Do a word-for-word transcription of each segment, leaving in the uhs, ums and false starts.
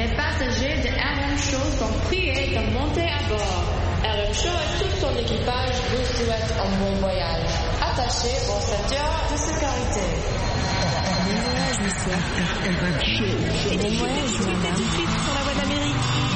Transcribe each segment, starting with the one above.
Les passagers de R M Show sont priés de monter à bord. R M Show et tout son équipage vous souhaitent un bon voyage. Attachez vos ceintures de sécurité. Bon voyage, monsieur. R M Show. Bon voyage, madame. Tout de suite sur la voie d'Amérique.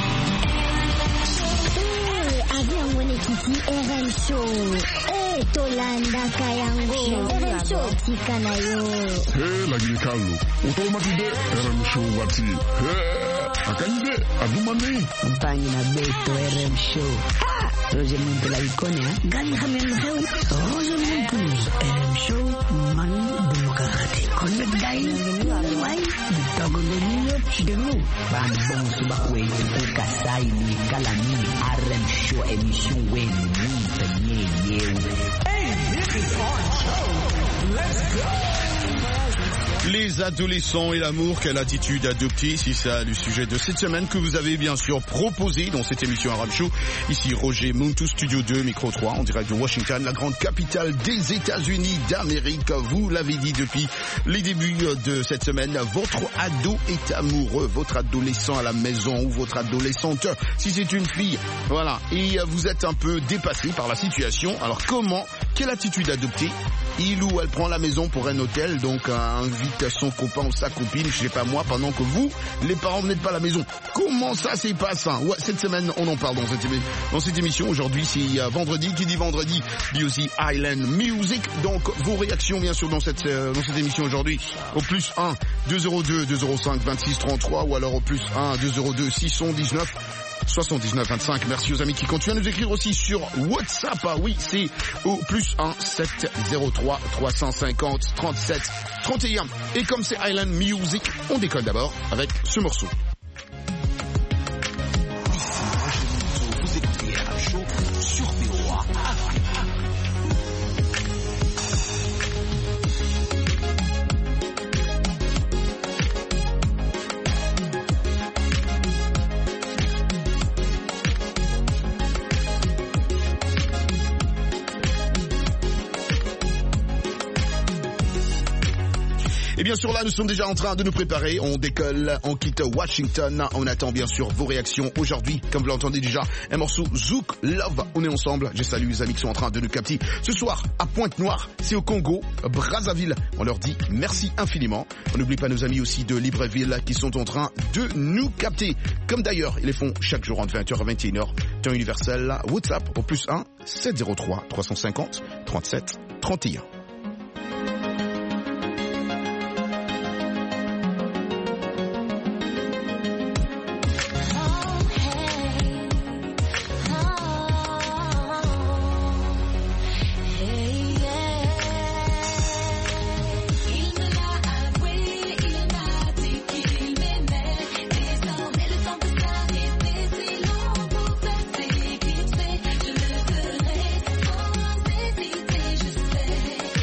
Avion mwenyekiti R M Show. Eh, Tolanda Kayango. R M Show tika nayo. Eh, lakini Carlo, utomatide R M Show wati. Eh, akanje adumani. Mpanyi na beto R M Show. Ha! Roger Muntu la ikone, ha? Gani hamen heu. Roger Muntu. R M Show mani demokrati. Konnet gai. Wai. Bitago denyo denu. Bambong suba kwe kasai ni kalami R M Show emission wen ni nye nye. Hey, this is our show. Let's go. Les adolescents et l'amour, quelle attitude adopter, c'est ça le sujet de cette semaine que vous avez bien sûr proposé dans cette émission R M Show. Ici Roger Muntu, Studio deux, Micro trois, en direct de Washington, la grande capitale des États-Unis d'Amérique. Vous l'avez dit depuis les débuts de cette semaine, votre ado est amoureux, votre adolescent à la maison ou votre adolescente, si c'est une fille, voilà, et vous êtes un peu dépassé par la situation. Alors comment, quelle attitude adopter? Il ou elle prend la maison pour un hôtel, donc euh, invite son copain ou sa copine, je sais pas moi, pendant que vous, les parents, n'êtes pas à la maison. Comment ça s'est passé? Ouais, cette semaine, on en parle dans cette, dans cette émission. Aujourd'hui, c'est euh, vendredi. Qui dit vendredi dit aussi Island Music. Donc, vos réactions, bien sûr, dans cette, euh, dans cette émission aujourd'hui. Au plus un, deux zéro deux, deux zéro cinq, vingt-six trente-trois ou alors au plus un, deux zéro deux, six cent dix-neuf. soixante-dix-neuf vingt-cinq. Merci aux amis qui continuent à nous écrire aussi sur WhatsApp. Ah oui, c'est au plus un sept zéro trois trois cent cinquante trente-sept trente et un. Et comme c'est Island Music, on décolle d'abord avec ce morceau. Vous écoutez R M Show sur B O A Afrique. Et bien sûr là, nous sommes déjà en train de nous préparer. On décolle, on quitte Washington. On attend bien sûr vos réactions aujourd'hui. Comme vous l'entendez déjà, un morceau Zouk Love. On est ensemble. Je salue les amis qui sont en train de nous capter. Ce soir, à Pointe-Noire, c'est au Congo, Brazzaville. On leur dit merci infiniment. On n'oublie pas nos amis aussi de Libreville qui sont en train de nous capter. Comme d'ailleurs, ils les font chaque jour entre vingt heures et vingt et une heures. Temps universel, WhatsApp au plus un sept zéro trois trois cent cinquante trente-sept trente et un. Je le ferai sans hésiter, je sais.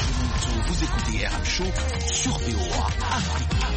Roger Monteau, vous écoutez R M Show sur V O A Afrique.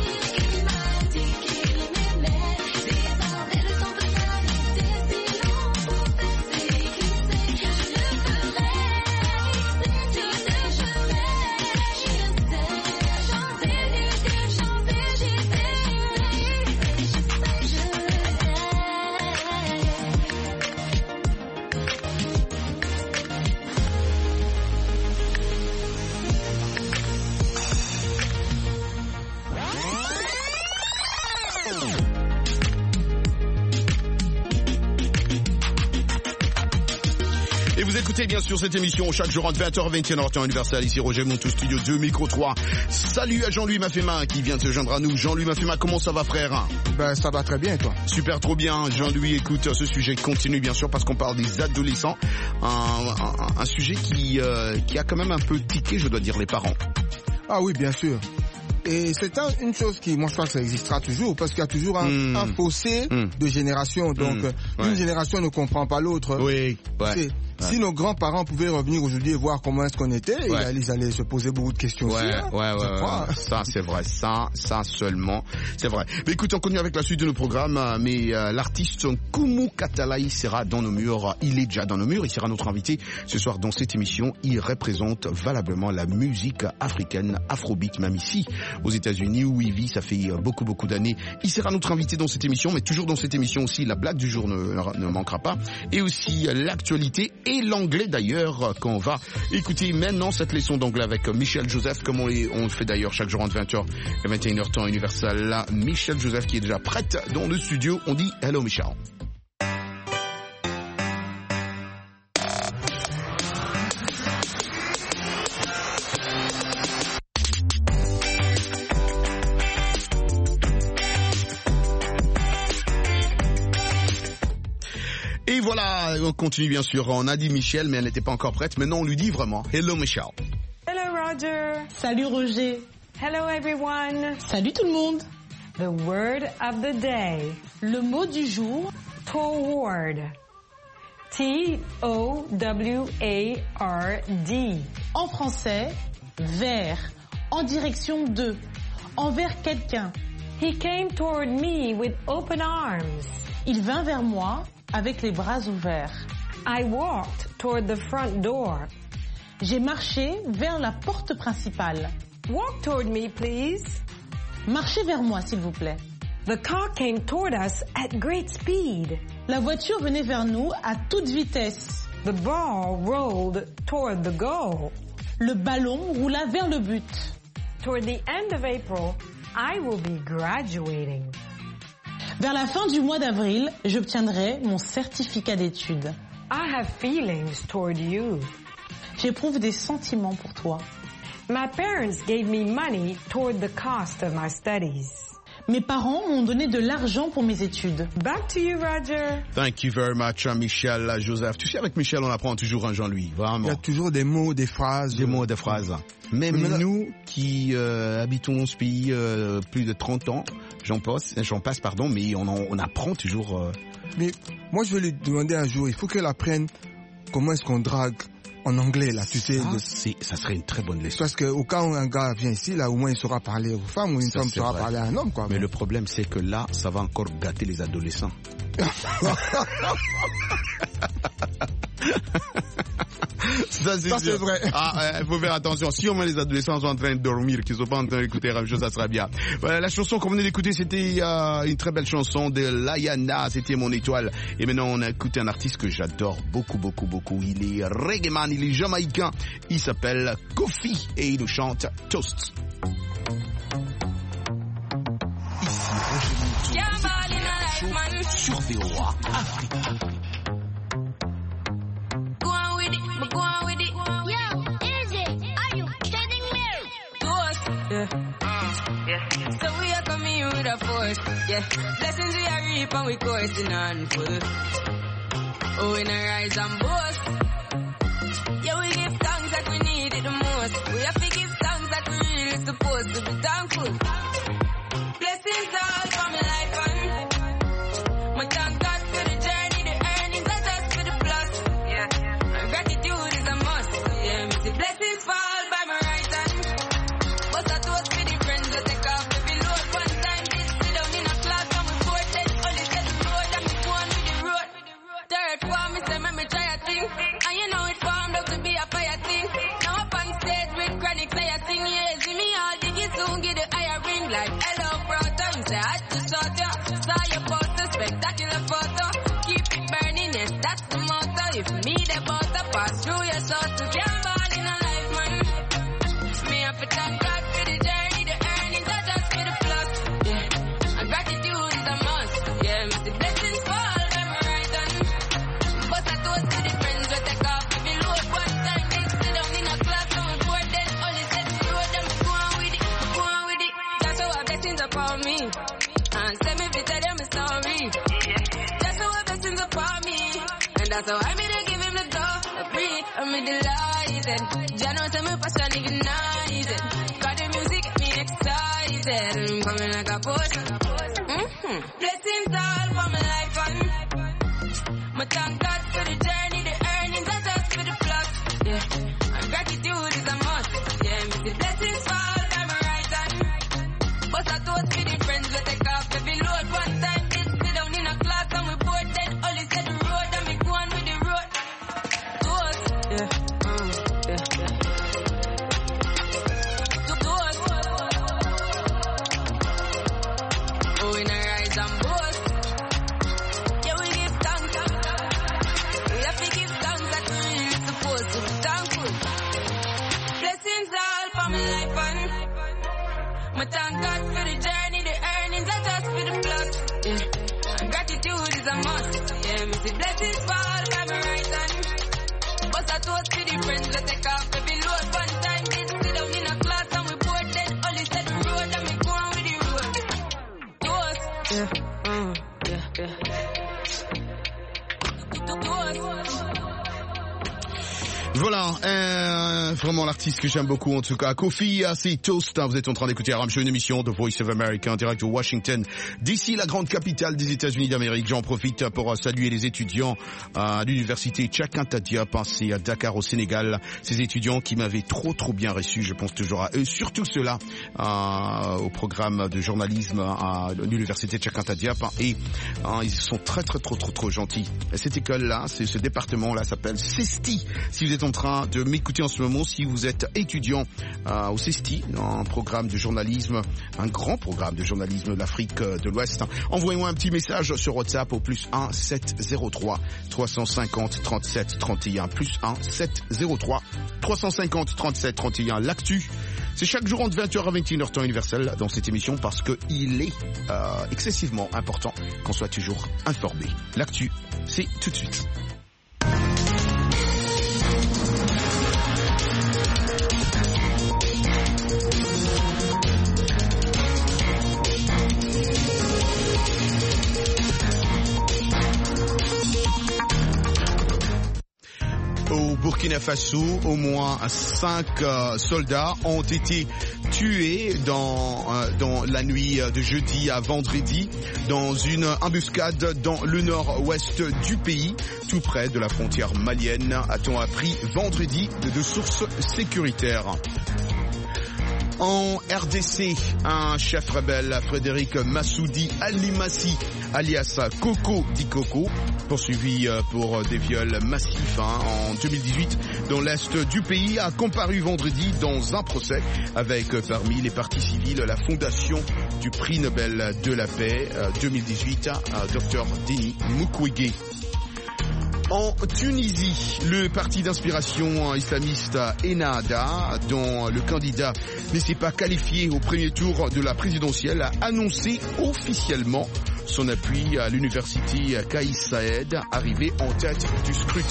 Écoutez bien sûr cette émission chaque jour entre vingt heures et vingt et une heures temps universel. Ici Roger Monteau, studio deux, micro trois. Salut à Jean-Louis Mafema qui vient de se joindre à nous. Jean-Louis Mafema, comment ça va frère? Ben ça va très bien et toi? Super, trop bien. Jean-Louis, écoute, ce sujet continue bien sûr parce qu'on parle des adolescents. Un, un, un sujet qui, euh, qui a quand même un peu tiqué, je dois dire, les parents. Ah oui, bien sûr. Et c'est un, une chose qui, moi je crois que ça existera toujours, parce qu'il y a toujours un, mmh. un fossé mmh. de génération. Donc mmh. une ouais. génération ne comprend pas l'autre. Oui, ouais. C'est, Ouais. Si nos grands-parents pouvaient revenir aujourd'hui et voir comment est-ce qu'on était, ouais. ils allaient se poser beaucoup de questions ouais, aussi. Hein, ouais, ouais, ouais. Ça, c'est vrai. Ça, ça seulement, c'est vrai. Mais écoute, on continue avec la suite de nos programmes. Mais euh, l'artiste Koumou Katalaï sera dans nos murs. Il est déjà dans nos murs. Il sera notre invité ce soir dans cette émission. Il représente valablement la musique africaine, afrobeat, même ici aux États-Unis où il vit. Ça fait beaucoup, beaucoup d'années. Il sera notre invité dans cette émission, mais toujours dans cette émission aussi, la blague du jour ne, ne manquera pas, et aussi l'actualité. Et l'anglais d'ailleurs, qu'on va écouter maintenant cette leçon d'anglais avec Michel Joseph, comme on, les, on le fait d'ailleurs chaque jour entre vingt heures et vingt et une heures temps universel. Là, Michel Joseph qui est déjà prête dans le studio. On dit hello Michel. Et voilà, on continue bien sûr. On a dit Michel, mais elle n'était pas encore prête. Maintenant, on lui dit vraiment. Hello, Michel. Hello, Roger. Salut, Roger. Hello, everyone. Salut, tout le monde. The word of the day. Le mot du jour. Toward. T O W A R D. En français, vers. En direction de. Envers quelqu'un. He came toward me with open arms. Il vint vers moi avec les bras ouverts. I walked toward the front door. J'ai marché vers la porte principale. Walk toward me, please. Marchez vers moi, s'il vous plaît. The car came toward us at great speed. La voiture venait vers nous à toute vitesse. The ball rolled toward the goal. Le ballon roula vers le but. Toward the end of April, I will be graduating. Vers la fin du mois d'avril, j'obtiendrai mon certificat d'études. I have feelings toward you. J'éprouve des sentiments pour toi. My parents gave me money toward the cost of my studies. Mes parents m'ont donné de l'argent pour mes études. Back to you, Roger. Thank you very much, Michel, Joseph. Tu sais, avec Michel, on apprend toujours un Jean-Louis, vraiment. Il y a toujours des mots, des phrases. Des mots, des phrases. Même Mais nous qui euh, habitons ce pays euh, plus de trente ans, j'en passe, j'en passe, pardon, mais on, en, on apprend toujours. Euh... Mais moi, je vais lui demander un jour, il faut qu'elle apprenne comment est-ce qu'on drague en anglais, là, tu sais. Ça, de... c'est, ça serait une très bonne leçon. Parce qu'au cas où un gars vient ici, là, au moins il saura parler aux femmes, ou une ça, femme saura vrai. parler à un homme, quoi. Mais bon. Le problème, c'est que là, ça va encore gâter les adolescents. Ça, c'est, ça, c'est vrai. Ah, il euh, faut faire attention. Si au moins les adolescents sont en train de dormir, qu'ils sont pas en train d'écouter la chose, ça sera bien. Voilà, la chanson qu'on venait d'écouter, c'était euh, une très belle chanson de Layana. C'était Mon Étoile. Et maintenant, on a écouté un artiste que j'adore beaucoup, beaucoup, beaucoup. Il est reggae man, il est jamaïcain. Il s'appelle Kofi et il nous chante Toast. Ici Roger Monteau sur V O A Afrique. Yeah. Yeah. So we are coming with a force. Yeah. Blessings we are reap and we coursing on full. Oh, we not rise and boast. Yeah, we give thanks that we need it the most. We have to give thanks that we really supposed to be thankful. Blessings all for my life and my thank God for the journey, the earnings, not just for the plus. Yeah. And gratitude is a must. Yeah, me see blessings fall by my right. me like hello brother. You say I just saw you, saw your poster, spectacular photo. Keep it burning, yes, that's the motto. If me the butter pass through your sauce, you can't ball in a life, man. Me have to thank God for the journey, the earnings are just for the plus. Yeah, and gratitude is a must. Yeah, me the blessings fall by my right hand. But I toast to the friends we take off every load. One time they sit down in a class on board, then only set the road and go on with it, go on with it. That's how our blessings upon me. And send me to tell them a story. That's how our blessings upon me. And that's how I made to give him the go. Free, I'm delighted. Jah knows I'm a passion ignited. Got the music, me excited. I'm coming like a potion. Mm-hmm. Blessings all for my life and my thank God for the journey, the earnings are just for the plus. Yeah, and gratitude is a must. Yeah, me the blessings fall by my right hand. But I toast to the friends we take off every load. One time they sit down in a class and we board, then only set the road and me go on with the road. Toast, yeah, mm, yeah, yeah. Toast. Oh, in a rise and boast. Yeah, we give thanks. We have to give thanks that we really supposed to be thankful. Blessings all for my life and my thank God for the journey, the earnings are just for the plus. Yeah, and gratitude is a must. Yeah, me see blessings fall by my right hand. But I toast to the friends that take off every load. One time they sit down in a class and we board, then only set the road and we go on with the road. Toast. Yeah, mm, yeah, yeah. Voilà, euh, vraiment l'artiste que j'aime beaucoup en tout cas. Kofi, c'est Toast, hein, vous êtes en train d'écouter Aram Show, une émission de Voice of America en direct de Washington, d'ici la grande capitale des États-Unis d'Amérique. J'en profite pour saluer les étudiants à l'université Cheikh Anta Diop, c'est à Dakar au Sénégal. Ces étudiants qui m'avaient trop trop bien reçu, je pense toujours à eux, surtout ceux-là euh, au programme de journalisme à l'université Cheikh Anta Diop. Et euh, ils sont très très trop trop trop gentils. Cette école-là, c'est ce département-là s'appelle CESTI. Si vous êtes en train de m'écouter en ce moment, si vous êtes étudiant euh, au CESTI, un programme de journalisme, un grand programme de journalisme de l'Afrique de l'Ouest, envoyez-moi un petit message sur WhatsApp au plus un sept zéro trois trois cent cinquante trente-sept trente et un, plus un sept zéro trois trois cent cinquante trente-sept trente et un. L'actu, c'est chaque jour entre vingt heures à vingt et une heures temps universel dans cette émission parce que il est euh, excessivement important qu'on soit toujours informé. L'actu, c'est tout de suite. Au Burkina Faso, au moins cinq euh, soldats ont été tués dans, euh, dans la nuit de jeudi à vendredi dans une embuscade dans le nord-ouest du pays, tout près de la frontière malienne, a-t-on appris vendredi de sources sécuritaires. En R D C, un chef rebelle, Frédéric Massoudi Alimassi, alias Coco dit Coco, poursuivi pour des viols massifs hein, en deux mille dix-huit dans l'est du pays, a comparu vendredi dans un procès avec parmi les parties civiles la fondation du prix Nobel de la paix deux mille dix-huit, Dr Denis Mukwege. En Tunisie, le parti d'inspiration islamiste Ennahda, dont le candidat ne s'est pas qualifié au premier tour de la présidentielle, a annoncé officiellement son appui à l'université Kais Saïed, arrivé en tête du scrutin.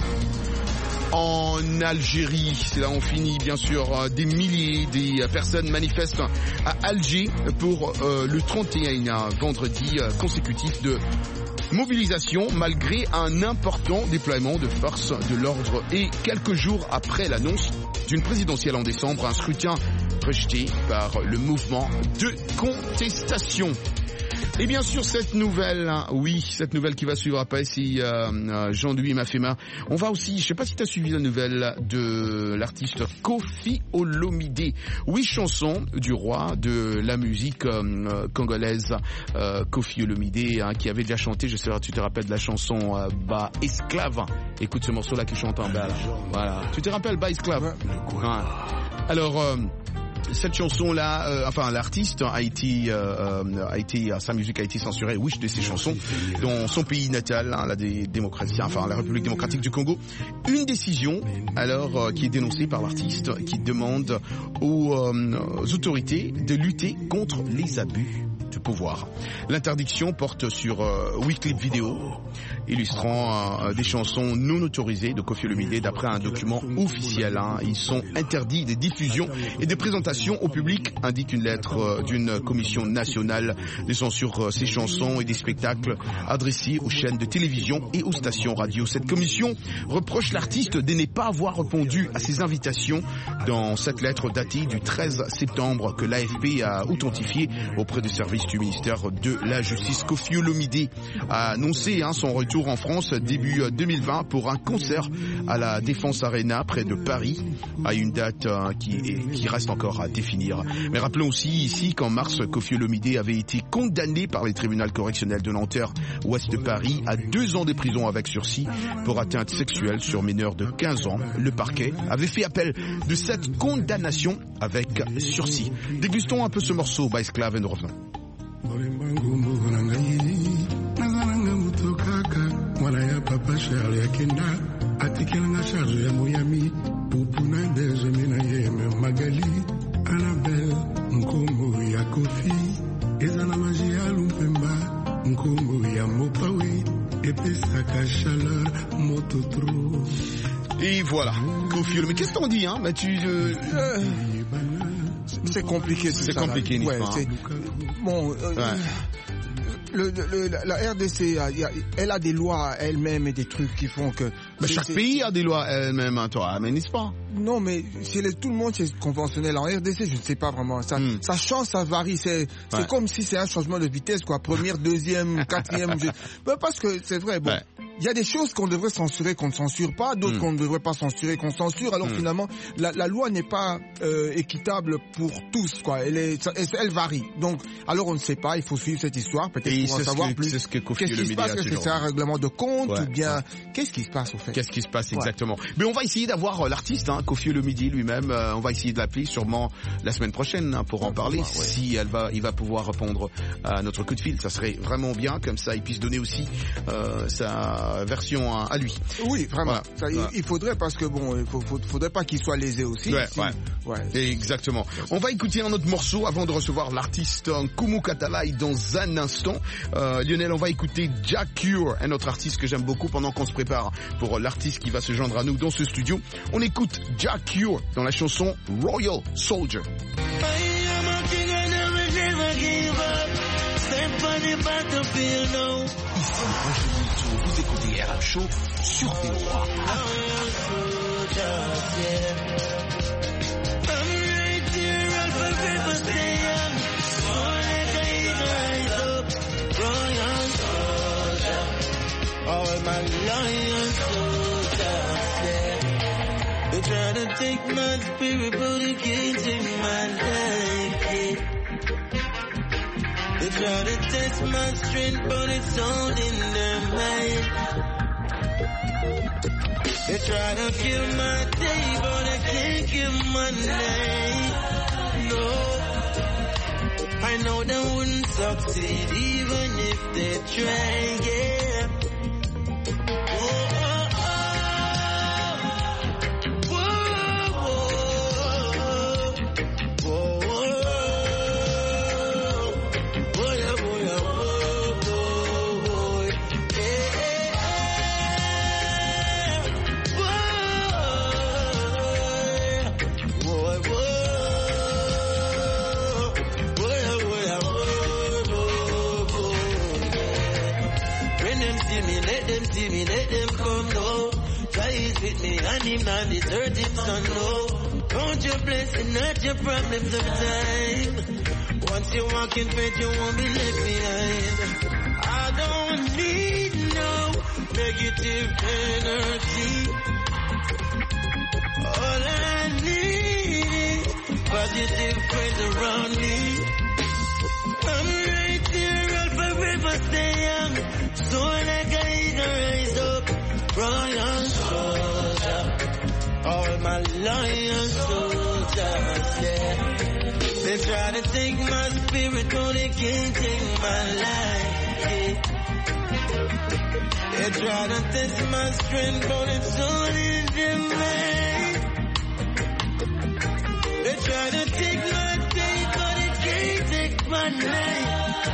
En Algérie, c'est là on finit bien sûr, des milliers de personnes manifestent à Alger pour euh, le trente et un vendredi consécutif de mobilisation malgré un important déploiement de forces de l'ordre et quelques jours après l'annonce d'une présidentielle en décembre, un scrutin rejeté par le mouvement de contestation. Et bien sûr cette nouvelle, oui, cette nouvelle qui va suivre après, c'est euh, Jean-Louis Mafema. On va aussi, je sais pas si tu as suivi la nouvelle de l'artiste Koffi Olomide. Oui, chanson du roi de la musique euh, congolaise, euh, Koffi Olomide, hein, qui avait déjà chanté, je sais pas, tu te rappelles de la chanson euh, Bas Esclave. Écoute ce morceau-là qui chante en bas, là. Voilà. Tu te rappelles Bas Esclave? Ouais. Alors... Euh, cette chanson-là, euh, enfin l'artiste a été, euh, a été, sa musique a été censurée, oui, de ses chansons, dans son pays natal, hein, la dé- démocratie, enfin la République démocratique du Congo. Une décision, alors, euh, qui est dénoncée par l'artiste, qui demande aux, euh, aux autorités de lutter contre les abus de pouvoir. L'interdiction porte sur euh, huit clips vidéo illustrant euh, des chansons non autorisées de Koffi Olomide d'après un document officiel. Hein. Ils sont interdits de diffusion et de présentation au public, indique une lettre euh, d'une commission nationale de censure euh, ces chansons et des spectacles adressés aux chaînes de télévision et aux stations radio. Cette commission reproche l'artiste de ne pas avoir répondu à ces invitations dans cette lettre datée du treize septembre que l'A F P a authentifiée auprès du service du ministère de la Justice. Koffi Olomide a annoncé hein, son retour en France début deux mille vingt pour un concert à la Défense Arena près de Paris, à une date euh, qui, est, qui reste encore à définir. Mais rappelons aussi ici qu'en mars, Koffi Olomide avait été condamné par les tribunaux correctionnels de Nanterre, ouest de Paris, à deux ans de prison avec sursis pour atteinte sexuelle sur mineur de quinze ans. Le parquet avait fait appel de cette condamnation avec sursis. Dégustons un peu ce morceau by Esclave et nous revenons. Mwana ya papa Charles ya kenda atikelanga charge ya moyami pupuna dejeuner na ye me Magali Annabelle nkombo ya Koffi ezala magie ya Lumpemba nkombo ya Mopawe epesaka chaleur mototro. Et voilà, Koffi Olomide. Mais qu'est-ce qu'on dit, hein? Mais tu, euh... Euh... C'est compliqué. C'est compliqué, n'est-ce pas? Bon. Euh... Ouais. Le, le, la R D C, elle a des lois elle-même et des trucs qui font que... Mais chaque pays a des lois elle-même, hein, toi, mais n'est-ce pas? Non, mais chez les, tout le monde c'est conventionnel. En R D C, je ne sais pas vraiment. Ça, mm. ça change, ça varie. C'est, c'est ouais. comme si c'est un changement de vitesse, quoi. Première, deuxième, quatrième. je... mais parce que c'est vrai, bon... Ouais. Il y a des choses qu'on devrait censurer qu'on ne censure pas, d'autres mmh. qu'on ne devrait pas censurer qu'on censure. Alors mmh. finalement, la, la loi n'est pas euh, équitable pour tous, quoi. Elle, est, elle, elle varie. Donc, alors on ne sait pas. Il faut suivre cette histoire, peut-être et pour en savoir que, plus. C'est ce que Koffi Qu'est-ce qui se passe? Est-ce que c'est un règlement de compte ouais. ou bien ouais. qu'est-ce qui se passe au fait? Qu'est-ce qui se passe exactement? Ouais. Mais on va essayer d'avoir euh, l'artiste, hein, Koffi Olomide lui-même. Euh, on va essayer de l'appeler sûrement la semaine prochaine hein, pour en parler. Ouais. Si elle va, il va pouvoir répondre à notre coup de fil, ça serait vraiment bien. Comme ça, il puisse donner aussi euh, sa version. Hein, à lui. Oui, vraiment. Voilà. Ça, voilà. Il faudrait parce que bon, il faut, faut, faudrait pas qu'il soit lésé aussi. Ouais, si, ouais. ouais. Exactement. On va écouter un autre morceau avant de recevoir l'artiste Kumu Katalai dans un instant. Euh, Lionel, on va écouter Jack Cure, un autre artiste que j'aime beaucoup pendant qu'on se prépare pour l'artiste qui va se joindre à nous dans ce studio. On écoute Jack Cure dans la chanson Royal Soldier. Vous écoutez R M Show sur V O A. They try to take my spirit, but they can't take my life. They try to test my strength, but it's all in their mind. They try to kill my day, but I can't kill my night. No, I know they wouldn't succeed even if they try, yeah. Oh, oh, oh. Whoa, whoa, whoa. See me, let them come, no. Try it with me, and him not desert him, son, no. Count your blessing, not your problems of time. Once you walk in faith, you won't be left behind. I don't need no negative energy. All I need is positive friends around me. I'm right there, I'll forever stay young. So like I rise up, royal soldier. All my loyal soldiers, yeah. They try to take my spirit, but they can't take my life. Yeah. They try to test my strength, but it's all in their mind. They try to take my day, but they can't take my night.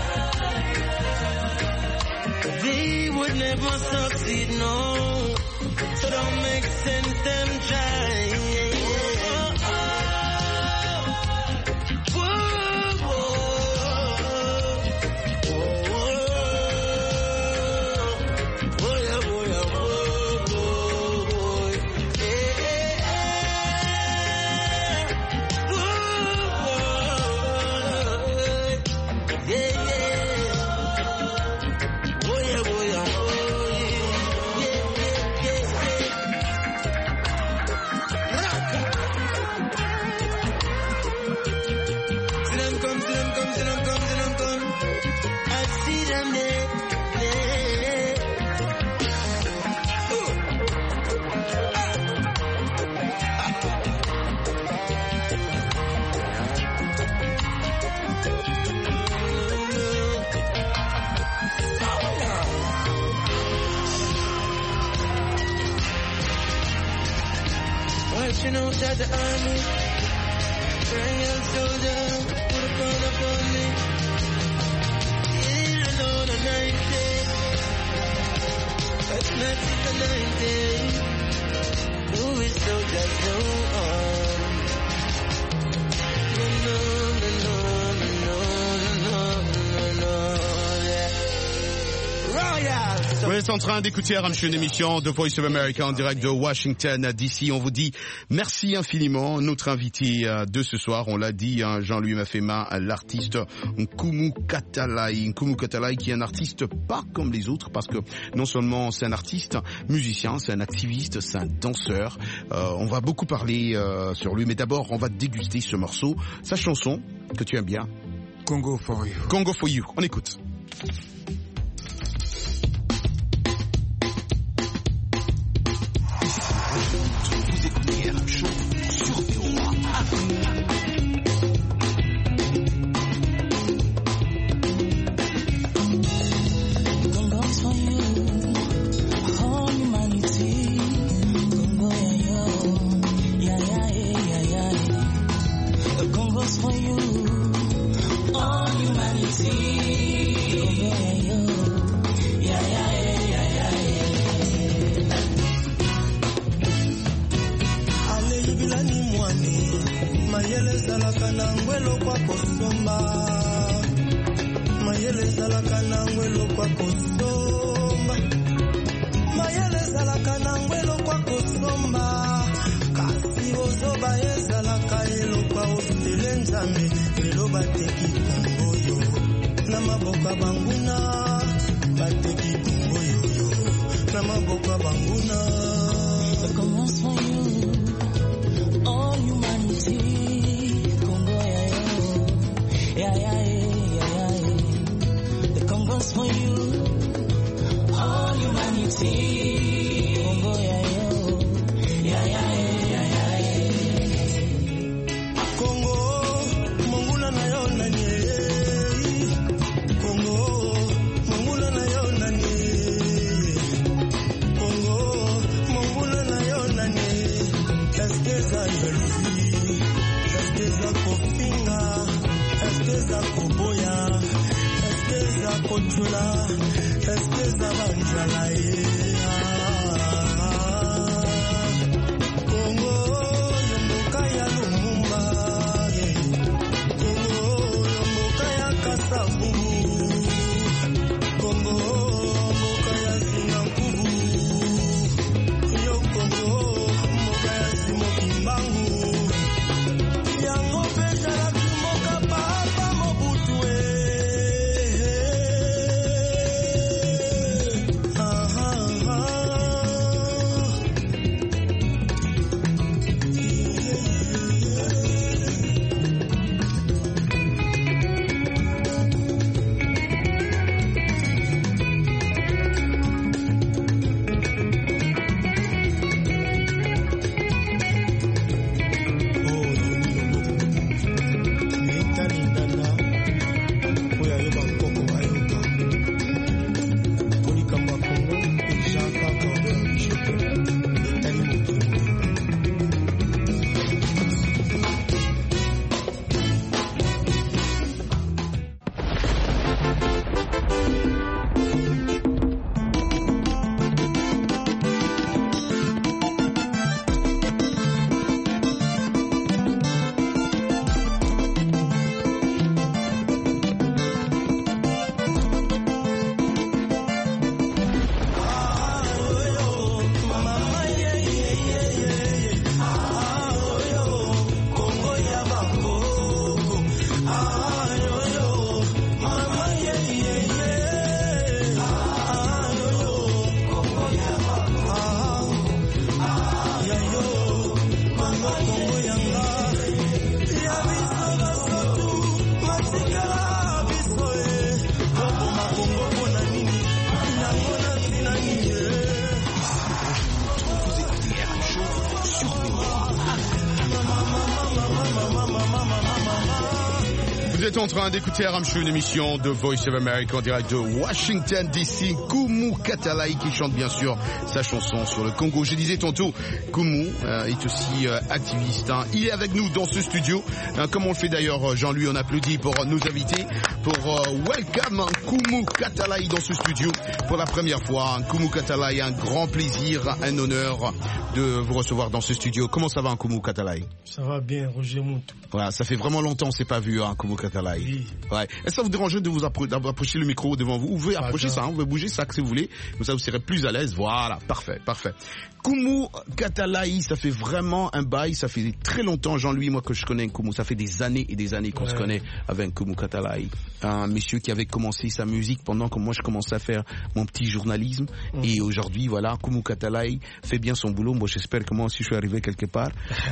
They would never succeed, no. So don't make sense, them try. You know that the army, royal soldier, put a gun upon me. Here alone a ninety, that's not the ninety. Who is soldier so on? No, no, no, no, no, no, no, no, yeah. Royal. Vous êtes en train d'écouter R M Show, une émission de Voice of America en direct de Washington D C. On vous dit merci infiniment. Notre invité de ce soir, on l'a dit, hein, Jean-Louis Mafema, l'artiste Nkumu Katalai. Nkumu Katalai qui est un artiste pas comme les autres parce que non seulement c'est un artiste, musicien, c'est un activiste, c'est un danseur. Euh, on va beaucoup parler euh, sur lui, mais d'abord on va déguster ce morceau, sa chanson que tu aimes bien. Congo for You. Congo for You. On écoute. Uh-huh. Vous êtes en train d'écouter R M Show, une émission de Voice of America en direct de Washington D C. Kumu Katalai qui chante bien sûr sa chanson sur le Congo. Je disais tantôt, Kumu euh, est aussi euh, activiste. Hein. Il est avec nous dans ce studio. Hein, comme on le fait d'ailleurs, Jean-Louis, on applaudit pour euh, nos invités. Pour euh, welcome hein, Kumu Katalai dans ce studio pour la première fois. Hein. Kumu Katalai, un grand plaisir, un honneur de vous recevoir dans ce studio. Comment ça va, Kumu Katalai? Ça va bien, Roger Montou. Voilà, ça fait vraiment longtemps, on s'est pas vu, hein, Kumu Katalai. Oui. Ouais. Est-ce que ça vous dérange de vous appro- d'approcher le micro devant vous? Vous pouvez approcher ça, hein, vous pouvez bouger ça que si vous voulez. Comme ça, vous serez plus à l'aise. Voilà, parfait, parfait. Kumu Katalai, ça fait vraiment un bail. Ça fait très longtemps, Jean-Louis, moi, que je connais Kumu. Ça fait des années et des années qu'on ouais. se connaît avec Kumu Katalai. Un monsieur qui avait commencé sa musique pendant que moi, je commençais à faire mon petit journalisme. Mmh. Et aujourd'hui, voilà, Kumu Katalai fait bien son boulot. Moi, j'espère que moi aussi, je suis arrivé quelque part.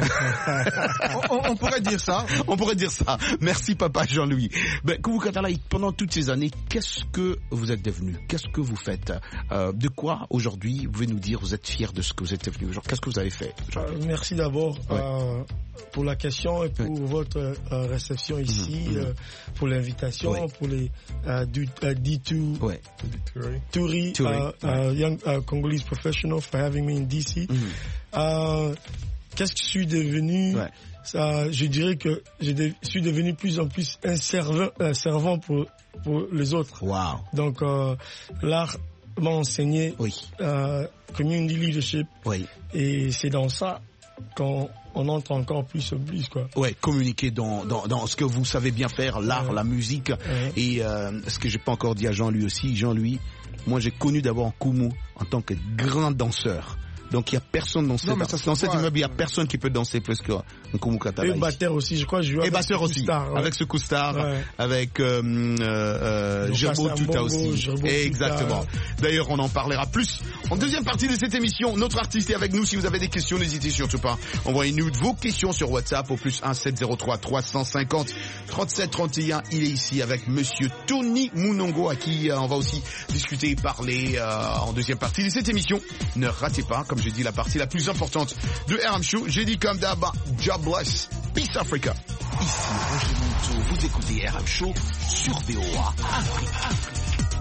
on, on pourrait dire ça. On pourrait dire ça. Merci, papa Jean-Louis. Ben, Kumu Katalai, pendant toutes ces années, qu'est-ce que vous êtes devenu? Qu'est-ce que vous faites? euh, De quoi, aujourd'hui, vous pouvez nous dire, vous êtes fiers de ce que vous êtes devenu? Genre, qu'est-ce que vous avez fait? euh, Merci d'abord ouais. euh, pour la question et pour ouais. votre euh, réception ici, mmh, euh, pour l'invitation, ouais. pour les euh, du, uh, D two ouais. Turi, uh, uh, Young uh, Congolese Professional, for having me in D C. Mmh. Euh, qu'est-ce que je suis devenu? Ouais. Ça, je dirais que je de, suis devenu plus en plus un servant, un servant pour, pour les autres. Wow. Donc, euh, l'art m'a enseigné oui. euh, community leadership. Oui. Et c'est dans ça qu'on on entre encore plus au plus, quoi. Ouais, communiquer dans, dans, dans ce que vous savez bien faire, l'art, ouais. la musique. Ouais. Et euh, ce que j'ai pas encore dit à Jean-Louis aussi, Jean-Louis, moi j'ai connu d'abord Kumu en tant que grand danseur. Donc il y a personne dans, non, cette, dans cet immeuble, il y a personne qui peut danser plus que Kumu Katalai. Et batteur aussi, je crois que je joue avec. Et batteur aussi, star, ouais. avec ce Star, ouais. avec euh, euh, Gerbo Tuta aussi. Gerbo Exactement. Tuta. D'ailleurs, on en parlera plus en deuxième partie de cette émission. Notre artiste est avec nous. Si vous avez des questions, n'hésitez surtout pas. Envoyez-nous vos questions sur WhatsApp au plus un sept zéro trois trois cent cinquante trente-sept trente et un. Il est ici avec Monsieur Tony Munongo, à qui euh, on va aussi discuter et parler euh, en deuxième partie de cette émission. Ne ratez pas, comme j'ai dit, la partie la plus importante de R M Show. J'ai dit comme d'hab, God bless, Peace Africa. Ici Roger Montou, vous écoutez R M Show sur V O A Afrique.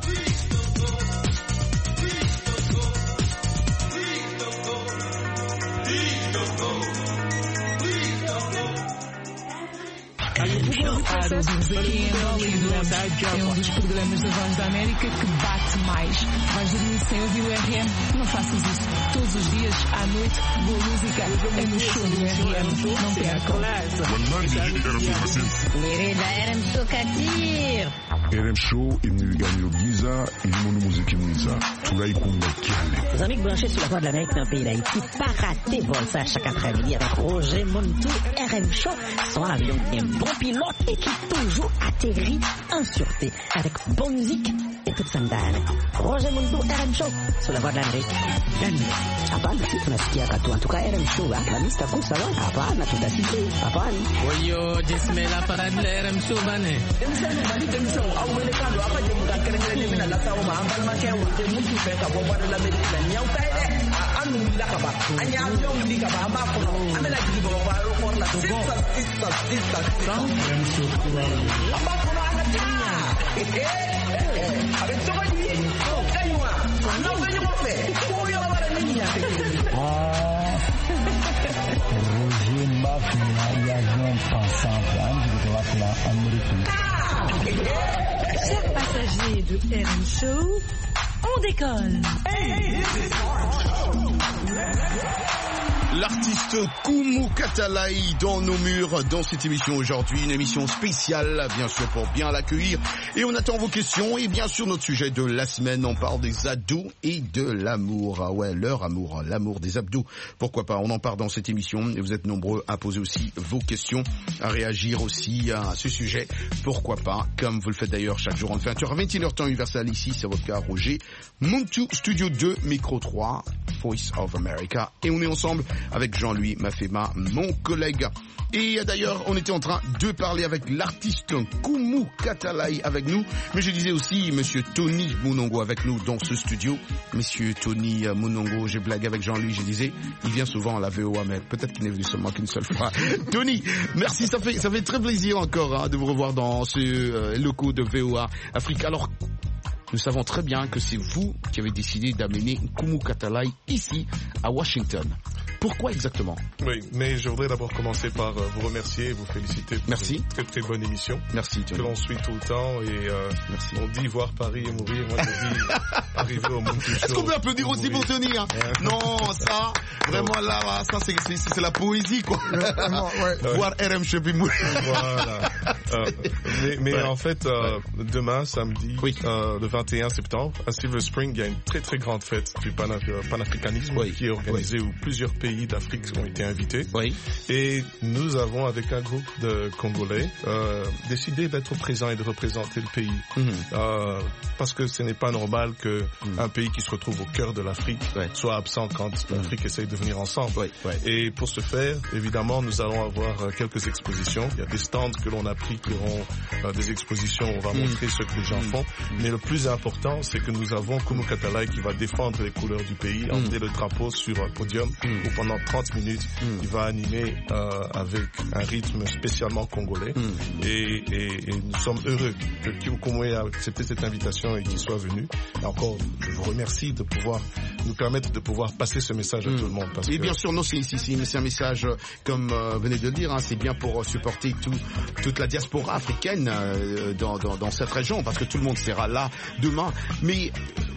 Aros aqui em Hollywood é um dos programas da Voz da América que bate mais. Vais dormir sem ouvir o R M? Não faças isso. Todos os dias, à noite, boa música é no show do R M. Não percam. Querida R M Show Katir. R M Show imniliganyo giza ilimono muziki mwiza tulaikunga kiale. Les amis branchés sur la Voix de l'Amérique dans le pays d'Haïti, pas rater vol ça chaque après-midi avec Roger Montou. R M Show, son avion bien bon pilote et qui toujours atterrit en sûreté avec bonne musique et toute sandale. Roger Montou, R M Show sur la Voix de l'Amérique. Hapana, si tunasikia katu. En tout cas, R M Show, la mista kusa wa. Hapana, tutasikia. Hapana. Oyo, jisme la parade la R M Show bane. Demsene bali demso, au welekando, apa jemuka kerengere mina la sawo ma ambal ma kewo, te mutu fe ka bobo de l'Amérique la nyaw taide. Anu la ka ba. Anya avion li ka ba ma ko. Amela gi bo ba ro ko la. Sista, sista, sista. R M Show. Amba ko na ala ta. Eh eh. Avec toi ni. Kaywa. Non venez mo fe. Ko yo ba ni ni ate. Ah. Roger Mafia, il y a un pensant, je dois appeler Amérique. Chers passagers de R M Show, on décolle. Hey, l'artiste Kumu Katalai dans nos murs, dans cette émission aujourd'hui, une émission spéciale, bien sûr, pour bien l'accueillir. Et on attend vos questions et bien sûr notre sujet de la semaine, on parle des abdos et de l'amour. Ah ouais, leur amour, l'amour des abdos. Pourquoi pas, on en parle dans cette émission et vous êtes nombreux à poser aussi vos questions, à réagir aussi à ce sujet. Pourquoi pas, comme vous le faites d'ailleurs chaque jour en vingt heures, vingt et une heures temps universel ici, c'est votre cas Roger Montou, Studio deux, Micro trois, Voice of America. Et on est ensemble avec Jean-Louis Mafema, mon collègue. Et d'ailleurs, on était en train de parler avec l'artiste Koumou Katalai avec nous, mais je disais aussi Monsieur Tony Mounongo avec nous dans ce studio. Monsieur Tony Mounongo, j'ai blagué avec Jean-Louis, je disais, il vient souvent à la V O A, mais peut-être qu'il n'est venu seulement qu'une seule fois. Tony, merci, ça fait ça fait très plaisir encore hein, de vous revoir dans ce euh, locaux de V O A Afrique. Alors, nous savons très bien que c'est vous qui avez décidé d'amener Koumou Katalai ici à Washington. Pourquoi exactement? Oui, mais je voudrais d'abord commencer par euh, vous remercier et vous féliciter pour Merci. une très très bonne émission. Merci. Que l'on suit tout le temps et euh, Merci. on dit voir Paris et mourir. Moi je dis arriver au monde du show. Est-ce qu'on peut applaudir aussi pour Tony hein? Ouais. Non, ça, vraiment là, là ça c'est, c'est, c'est la poésie quoi. Vraiment, ouais. Voir R M Show puis mourir. Voilà. Euh, mais mais ouais. en fait, euh, ouais. demain, samedi, oui. euh, le vingt et un septembre, à Silver Spring, il y a une très très grande fête du panaf- panafricanisme oui. qui est organisée oui. où plusieurs pays d'Afrique ont été invités. Oui. Et nous avons, avec un groupe de Congolais, euh, décidé d'être présents et de représenter le pays. Mm-hmm. Euh, parce que ce n'est pas normal qu'un mm-hmm. pays qui se retrouve au cœur de l'Afrique ouais. soit absent quand mm-hmm. l'Afrique essaye de venir ensemble. Ouais. Ouais. Et pour ce faire, évidemment, nous allons avoir quelques expositions. Il y a des stands que l'on a pris qui auront euh, des expositions. On va mm-hmm. montrer ce que les gens font. Mm-hmm. Mais le plus important, c'est que nous avons Koumou Katalai qui va défendre les couleurs du pays, mm-hmm. emmener le drapeau sur un podium mm-hmm. où pendant trente minutes, mm. il va animer euh, avec un rythme spécialement congolais. Mm. Et, et, et nous sommes heureux que Kim Koumou ait accepté cette invitation et qu'il soit venu. Et encore, je vous remercie de pouvoir nous permettre de pouvoir passer ce message mm. à tout le monde. Parce et que... bien sûr, non, c'est, c'est, c'est un message, comme euh, venez de le dire, hein, c'est bien pour supporter tout, toute la diaspora africaine euh, dans, dans, dans cette région, parce que tout le monde sera là demain. Mais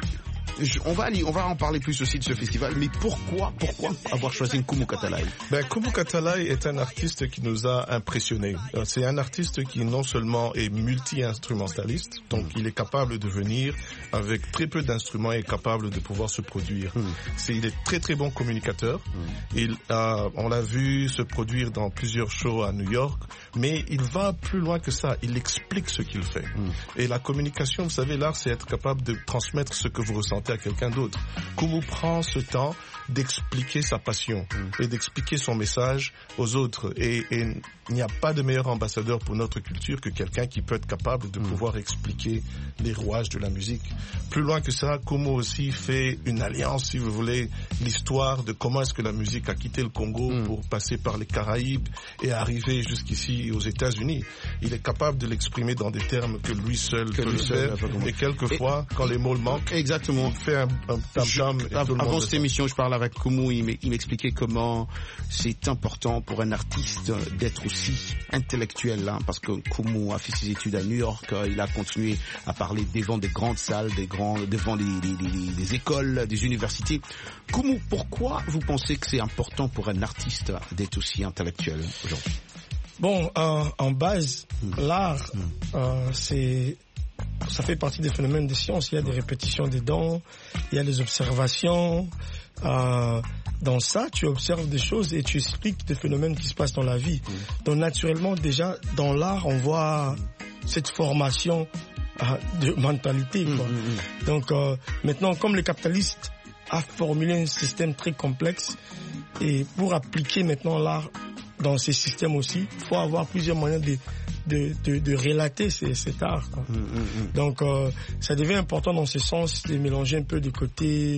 Je, on va aller, on va en parler plus aussi de ce festival, mais pourquoi, pourquoi avoir choisi Koumou Katalai? Ben, Koumou Katalai est un artiste qui nous a impressionnés. C'est un artiste qui non seulement est multi-instrumentaliste, donc il est capable de venir avec très peu d'instruments et est capable de pouvoir se produire. Mm. C'est, il est très très bon communicateur. Mm. Il a, on l'a vu se produire dans plusieurs shows à New York, mais il va plus loin que ça. Il explique ce qu'il fait. Mm. Et la communication, vous savez, l'art, c'est être capable de transmettre ce que vous ressentez à quelqu'un d'autre. Koumou prend ce temps d'expliquer sa passion mm. et d'expliquer son message aux autres. Et, et il n'y a pas de meilleur ambassadeur pour notre culture que quelqu'un qui peut être capable de mm. pouvoir expliquer les rouages de la musique. Plus loin que ça, Koumou aussi fait une alliance, si vous voulez, l'histoire de comment est-ce que la musique a quitté le Congo mm. pour passer par les Caraïbes et arriver jusqu'ici aux États-Unis. Il est capable de l'exprimer dans des termes que lui seul que peut lui le seul, faire. Et quelquefois, et, quand les mots le manquent, exactement. il fait un, un tam-tam. Et av- tout le avant monde cette émission, je parlais avec Koumou, il, il m'expliquait comment c'est important pour un artiste d'être aussi intellectuel, hein, parce que Koumou a fait ses études à New York, il a continué à parler devant des grandes salles, des grands, devant les, les, les, les écoles, des universités. Koumou, pourquoi vous pensez que c'est important pour un artiste d'être aussi intellectuel aujourd'hui? Bon, euh, en base, mmh. l'art, mmh. Euh, c'est, ça fait partie des phénomènes des sciences. Il y a des répétitions dedans, il y a des observations. Euh, dans ça, tu observes des choses et tu expliques des phénomènes qui se passent dans la vie. Mmh. Donc naturellement, déjà, dans l'art, on voit cette formation euh, de mentalité. Quoi. Mmh. Donc euh, maintenant, comme les capitalistes a formulé un système très complexe, et pour appliquer maintenant l'art dans ces systèmes aussi, il faut avoir plusieurs moyens de, de, de, de relater ces, cet art. Quoi. Mmh, mmh. Donc, euh, ça devient important dans ce sens de mélanger un peu de côté.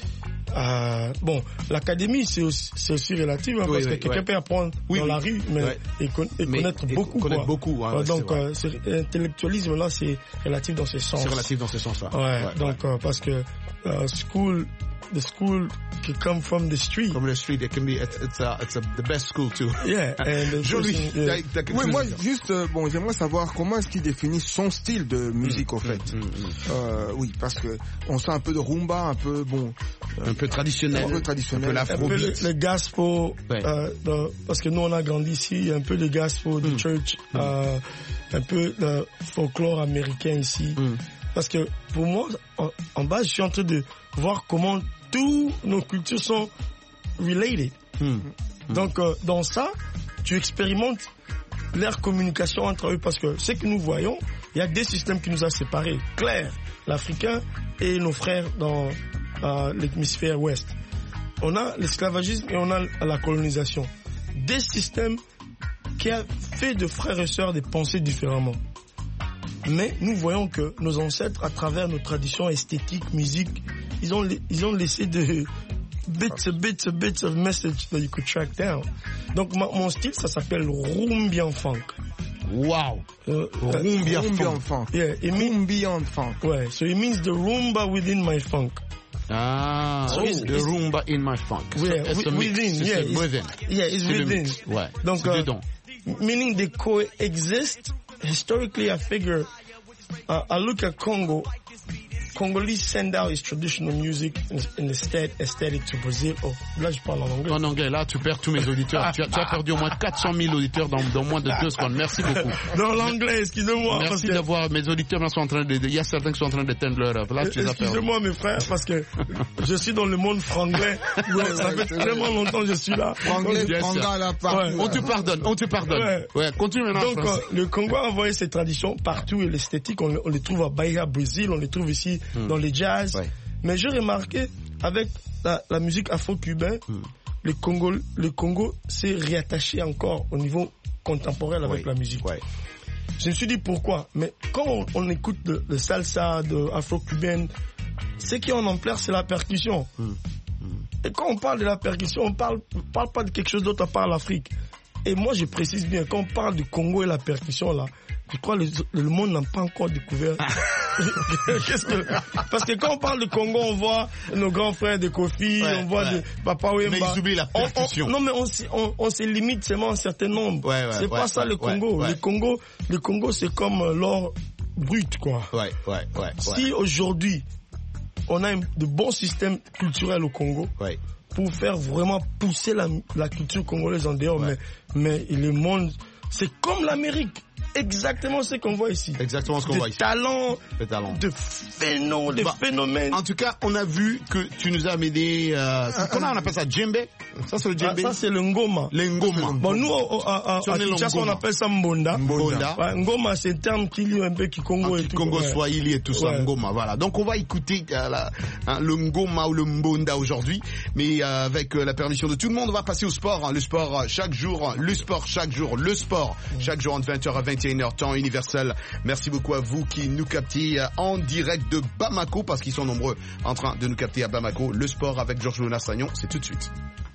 Euh, bon, l'académie, c'est aussi, c'est aussi relatif, hein, oui, parce oui, que quelqu'un ouais. peut apprendre oui, dans oui. la rue, mais, ouais. et, con, et mais connaître et beaucoup. Connaître beaucoup hein, ouais, donc, euh, l'intellectualisme, là, c'est relatif dans ce sens. C'est relatif dans ce sens-là. Ouais, ouais donc, ouais. Euh, parce que uh, school, the school can come from the street. From the street, it can be, it's, it's, a, it's a, the best school too. Yeah. And Joli. Yeah. Oui, moi, juste, euh, bon, j'aimerais savoir comment est-ce qu'il définit son style de musique, mm. au fait. Mm. Mm. Euh, oui, parce que on sent un peu de rumba, un peu, bon. Euh, un peu traditionnel. Un peu traditionnel. Un peu l'afrobeat. Le, le gospel, ouais. euh, de, parce que nous, on a grandi ici, un peu de gospel, de mm. church, mm. euh, un peu de folklore américain ici. Mm. Parce que, pour moi, en, en base, je suis en train de voir comment toutes nos cultures sont related. Mm. Donc, euh, dans ça, tu expérimentes leur communication entre eux parce que ce que nous voyons, il y a des systèmes qui nous ont séparés. Clair, l'Africain et nos frères dans euh, l'hémisphère ouest. on a l'esclavagisme et on a la colonisation. Des systèmes qui ont fait de frères et sœurs des pensées différemment. Mais nous voyons que nos ancêtres, à travers nos traditions esthétiques, musique, ils ont, ils ont laissé de bits, bits, bits of message that you could track down. Donc ma, mon style, ça s'appelle Rumbian Funk. Wow. Uh, Rumbian, Rumbian Funk. Yeah, it means Rumbian Funk. Ouais, so it means the rumba within my funk. Ah, so oh, it's, the it's, rumba in my funk. Yeah, so within, mix, yeah, it's within. Yeah, it's within. Ouais. Donc, uh, meaning they coexist. Historically, I figure, uh, I look at Congo. Congolese send out his traditional music in the state aesthetic to Brazil. Oh, là, je parle en anglais. En anglais, là, tu perds tous mes auditeurs. tu, as, tu as perdu au moins quatre cent mille auditeurs dans, dans moins de deux secondes. Merci beaucoup. Dans l'anglais, excusez-moi. Merci que... d'avoir, mes auditeurs sont en train de, il y a certains qui sont en train d'éteindre leur œuvre. Là, tu les as perdus. Excusez-moi, mes frères, parce que je suis dans le monde franglais. Ouais, ça fait tellement longtemps que je suis là. Franglais, franglais, là, ouais. On te pardonne, on te pardonne. Ouais, ouais continue maintenant. Donc, euh, le Congo a envoyé ses traditions partout et l'esthétique, on, on les trouve à Bahia, Brésil, on les trouve ici hmm. dans les jazz. Ouais. Mais j'ai remarqué avec la, la musique afro-cubaine, mm. le Congo, le Congo s'est réattaché encore au niveau contemporain avec oui. la musique. Ouais. Je me suis dit pourquoi. Mais quand on, on écoute le, le salsa de afro-cubaine, ce qui est en ampleur, c'est la percussion. Mm. Mm. Et quand on parle de la percussion, on parle, on parle pas de quelque chose d'autre à part l'Afrique. Et moi, je précise bien, quand on parle du Congo et la percussion, là, je crois que le, le monde n'a pas encore découvert. Qu'est-ce que... Parce que quand on parle de Congo, on voit nos grands frères de Kofi, ouais, on voit ouais. de Papa Wemba. Mais ils oublient la percussion. On, on, non, mais on, on, on se limite seulement à un certain nombre. Ouais, ouais, c'est ouais, pas ouais, ça ouais, le Congo. Ouais, ouais. Le Congo, le Congo, c'est comme l'or brut, quoi. Ouais, ouais, ouais. Si ouais. aujourd'hui, on a un, de bons systèmes culturels au Congo, ouais. pour faire vraiment pousser la, la culture congolaise en dehors, ouais. mais, mais le monde, c'est comme l'Amérique. Exactement ce qu'on voit ici. Exactement ce qu'on voit ici. Talents, des talents, de phénomènes, des bah, phénomènes. En tout cas, on a vu que tu nous as amené. Euh, ah, comment on appelle ça, djembe? Ça c'est le djembe. Ah, ça c'est le ngoma. Le ngoma. Bon, nous à, à, à Kinshasa on appelle ça mbonda. Mbonda. Ouais, ngoma c'est un terme qui lie un peu Kikongo et tout. Congo ouais. Swahili et tout ça. Ouais. Ngoma. Voilà. Donc on va écouter euh, la, hein, le ngoma ou le mbonda aujourd'hui, mais euh, avec euh, la permission de tout le monde, on va passer au sport. Hein. Le sport euh, chaque jour, le sport chaque jour, le sport chaque jour entre vingt heures à vingt et une heures temps univers. Merci beaucoup à vous qui nous captez en direct de Bamako, parce qu'ils sont nombreux en train de nous capter à Bamako. Le sport avec Georges Nassagnon, c'est tout de suite.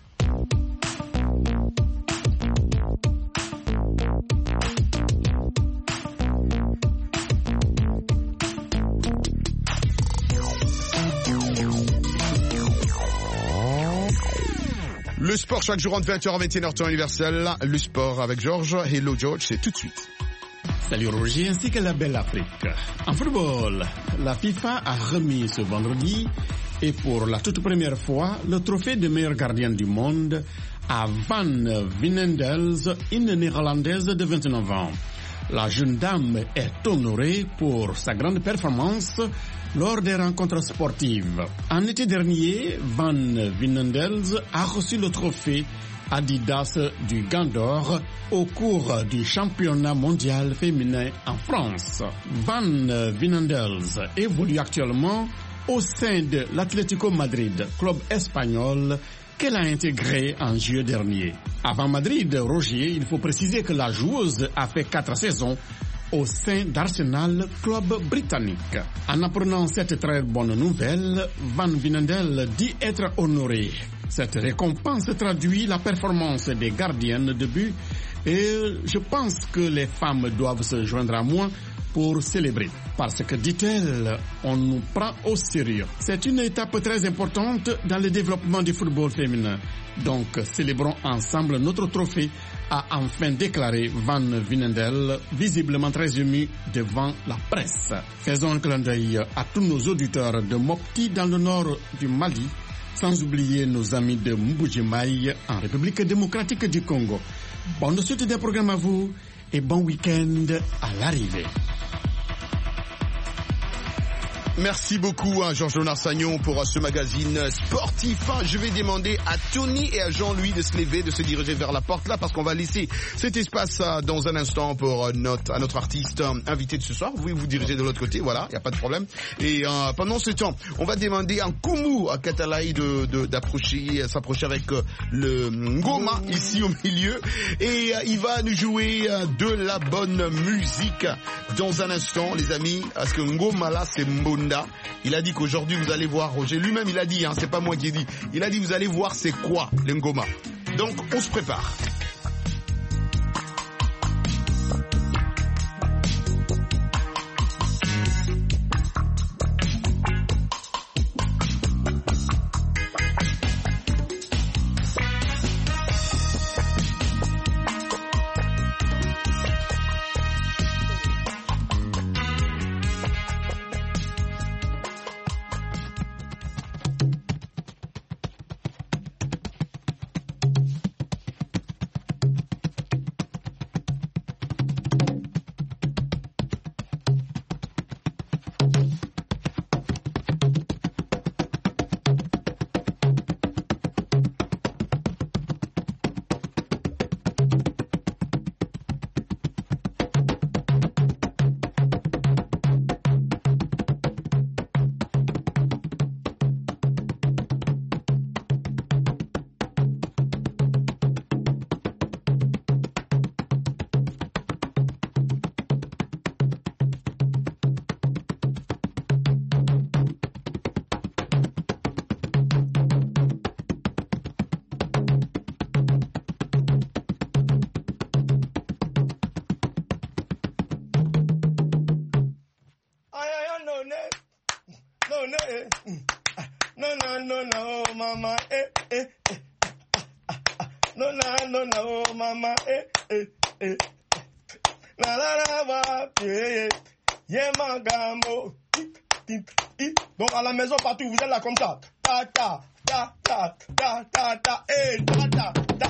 Le sport chaque jour entre vingt heures à vingt et une heures temps universel. Le sport avec Georges. Hello George, c'est tout de suite. Salut Roger ainsi que la belle Afrique. En football, la FIFA a remis ce vendredi et pour la toute première fois le trophée de meilleur gardien du monde à Van Wijnendels, une néerlandaise de vingt-neuf ans. La jeune dame est honorée pour sa grande performance lors des rencontres sportives. En été dernier, Van Wijnendels a reçu le trophée Adidas du Gant d'Or au cours du championnat mondial féminin en France. Van Wijnendels évolue actuellement au sein de l'Atlético Madrid, club espagnol qu'elle a intégré en juillet dernier. Avant Madrid, Roger, il faut préciser que la joueuse a fait quatre saisons au sein d'Arsenal, club britannique. En apprenant cette très bonne nouvelle, Van Wijnendels dit être honoré. Cette récompense traduit la performance des gardiennes de but et je pense que les femmes doivent se joindre à moi pour célébrer. Parce que, dit-elle, on nous prend au sérieux. C'est une étape très importante dans le développement du football féminin. Donc, célébrons ensemble notre trophée, a enfin déclaré Van Wijnendels, visiblement très ému devant la presse. Faisons un clin d'œil à tous nos auditeurs de Mopti dans le nord du Mali, sans oublier nos amis de Mbujimaï en République démocratique du Congo. Bonne suite des programmes à vous et bon week-end à l'arrivée. Merci beaucoup à Georges-Léonard Sagnon pour ce magazine sportif. Je vais demander à Tony et à Jean-Louis de se lever, de se diriger vers la porte là, parce qu'on va laisser cet espace dans un instant pour notre, à notre artiste invité de ce soir. Vous pouvez vous diriger de l'autre côté, voilà, il n'y a pas de problème. Et euh, pendant ce temps, on va demander à Koumou, à Katalaï de, de, d'approcher, s'approcher avec le Ngoma ici au milieu. Et euh, il va nous jouer de la bonne musique dans un instant, les amis, parce que Ngoma là, c'est Mbonda. Il a dit qu'aujourd'hui vous allez voir, Roger lui-même il a dit, hein, c'est pas moi qui ai dit, il a dit vous allez voir c'est quoi le Ngoma. Donc on se prépare. Donc à la maison partout vous êtes là comme ça. Ta ta ta ta ta ta ta eh ta ta ta.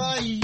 Katalaï.